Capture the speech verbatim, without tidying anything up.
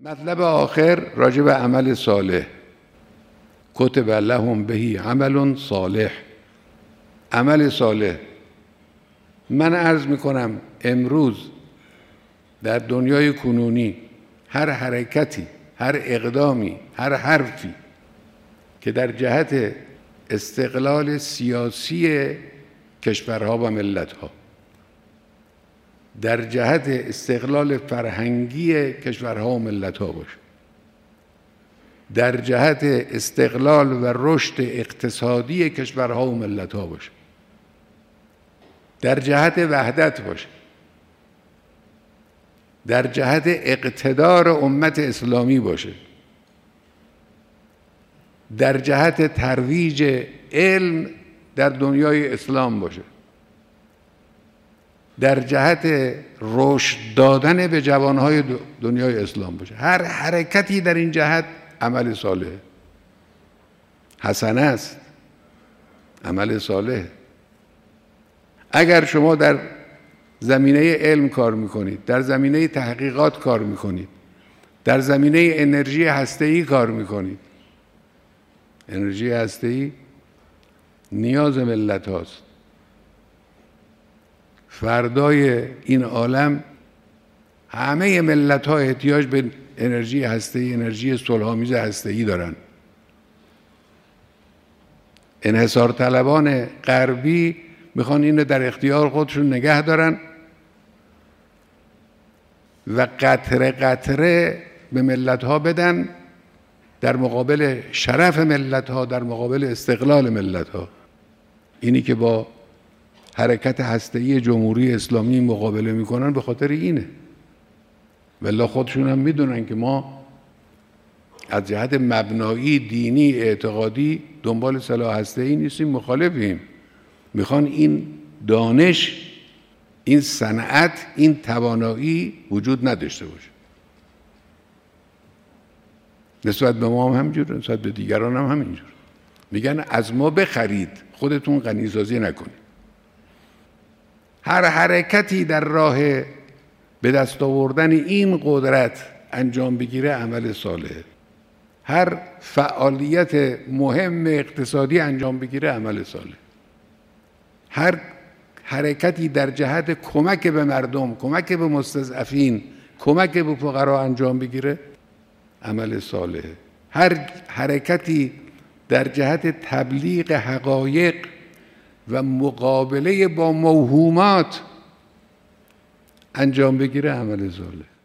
مطلب آخر راجع به عمل صالح. کتب لهم بهی عمل صالح. عمل صالح، من عرض میکنم امروز در دنیای کنونی هر حرکتی، هر اقدامی، هر حرفی که در جهت استقلال سیاسی کشورها و ملتها، در جهت استقلال فرهنگی کشورها و ملتها باشه، در جهت استقلال و رشد اقتصادی کشورها و ملتها باشه، در جهت وحدت باشه، در جهت اقتدار امت اسلامی باشه، در جهت ترویج علم در دنیای اسلام باشه، در جهت رشد دادن به جوانهای دنیای اسلام باشه، هر حرکتی در این جهت عمل صالح حسنه است، عمل صالح. اگر شما در زمینه علم کار میکنید، در زمینه تحقیقات کار میکنید، در زمینه انرژی هسته‌ای کار میکنید، انرژی هسته‌ای نیاز ملت هاست. فردای این عالم همه ملت ها احتیاج به انرژی هسته‌ای، انرژی صلح‌آمیز هسته‌ای دارن. انحصار طلبان غربی میخوان اینو در اختیار خودشون نگه دارن و قطره قطره به ملت ها بدن در مقابل شرف ملت ها، در مقابل استقلال ملت ها. اینی که با حرکت هسته‌ای جمهوری اسلامی مقابله میکنن به خاطر اینه. والله خودشون هم میدونن که ما از جهت مبنایی دینی اعتقادی دنبال سلاح هسته‌ای نیستیم، مخالفیم. میخوان این دانش، این صنعت، این توانایی وجود نداشته باشه. نسبت به ما هم همینجوره، نسبت به دیگران هم همینجور. میگن از ما بخرید، خودتون غنیسازی نکنید. هر حرکتی در راه به دست آوردن این قدرت انجام بگیره عمل صالحه. هر فعالیت مهم اقتصادی انجام بگیره عمل صالح. هر حرکتی در جهت کمک به مردم، کمک به مستضعفین، کمک به فقرا انجام بگیره عمل صالحه. هر حرکتی در جهت تبلیغ حقایق و مقابله با موهومات انجام بگیره عمل صالح.